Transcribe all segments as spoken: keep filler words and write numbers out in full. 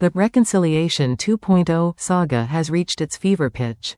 The Reconciliation two point oh saga has reached its fever pitch.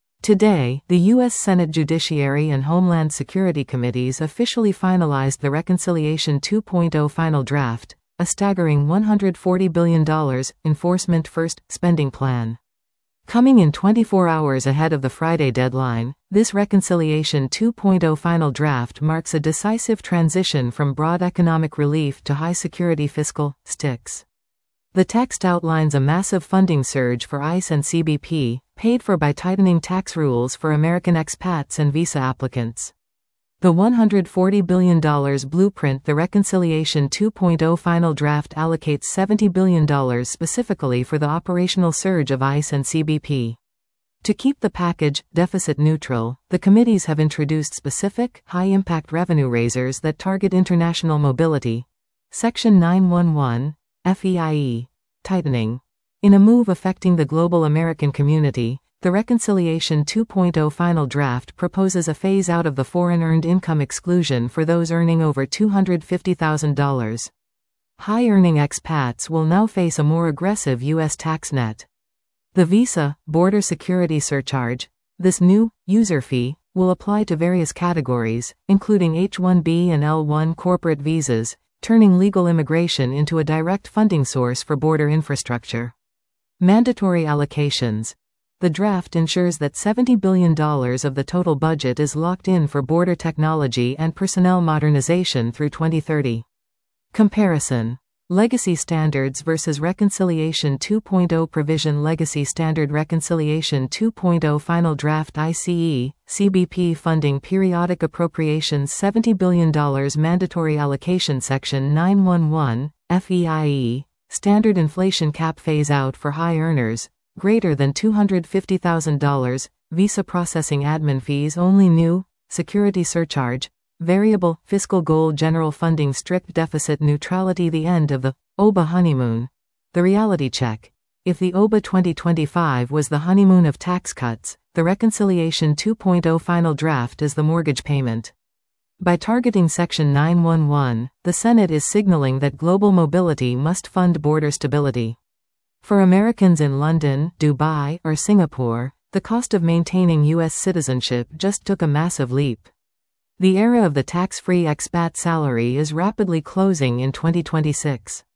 Today, the U S Senate Judiciary and Homeland Security Committees officially finalized the Reconciliation two point oh final draft, a staggering one hundred forty billion dollars enforcement first spending plan. Coming in twenty-four hours ahead of the Friday deadline, this Reconciliation two point oh final draft marks a decisive transition from broad economic relief to high-security fiscal sticks. The text outlines a massive funding surge for ICE and C B P, paid for by tightening tax rules for American expats and visa applicants. The one hundred forty billion dollars blueprint. The Reconciliation two point oh final draft allocates seventy billion dollars specifically for the operational surge of ICE and C B P. To keep the package deficit neutral, the committees have introduced specific, high-impact revenue raisers that target international mobility. Section nine one one, F E I E, tightening. In a move affecting the global American community, the Reconciliation two point oh final draft proposes a phase-out of the foreign earned income exclusion for those earning over two hundred fifty thousand dollars. High-earning expats will now face a more aggressive U S tax net. The Visa Border Security Surcharge, this new user fee, will apply to various categories, including H one B and L one corporate visas, turning legal immigration into a direct funding source for border infrastructure. Mandatory allocations. The draft ensures that seventy billion dollars of the total budget is locked in for border technology and personnel modernization through twenty thirty. Comparison. Legacy Standards versus Reconciliation two point oh Provision. Legacy Standard. Reconciliation two point oh Final Draft. I C E, C B P funding periodic appropriations seventy billion dollars. Mandatory allocation. Section nine one one, F E I E, Standard inflation cap phase out for high earners, greater than two hundred fifty thousand dollars, visa processing admin fees only. New security surcharge, variable fiscal goal. General funding. Strict deficit neutrality. The end of the O B A honeymoon. The reality check. If the O B A twenty twenty-five was the honeymoon of tax cuts, the Reconciliation two point oh final draft is the mortgage payment. By targeting Section nine one one, the Senate is signaling that global mobility must fund border stability. For Americans in London, Dubai, or Singapore, the cost of maintaining U S citizenship just took a massive leap. The era of the tax-free expat salary is rapidly closing in twenty twenty-six.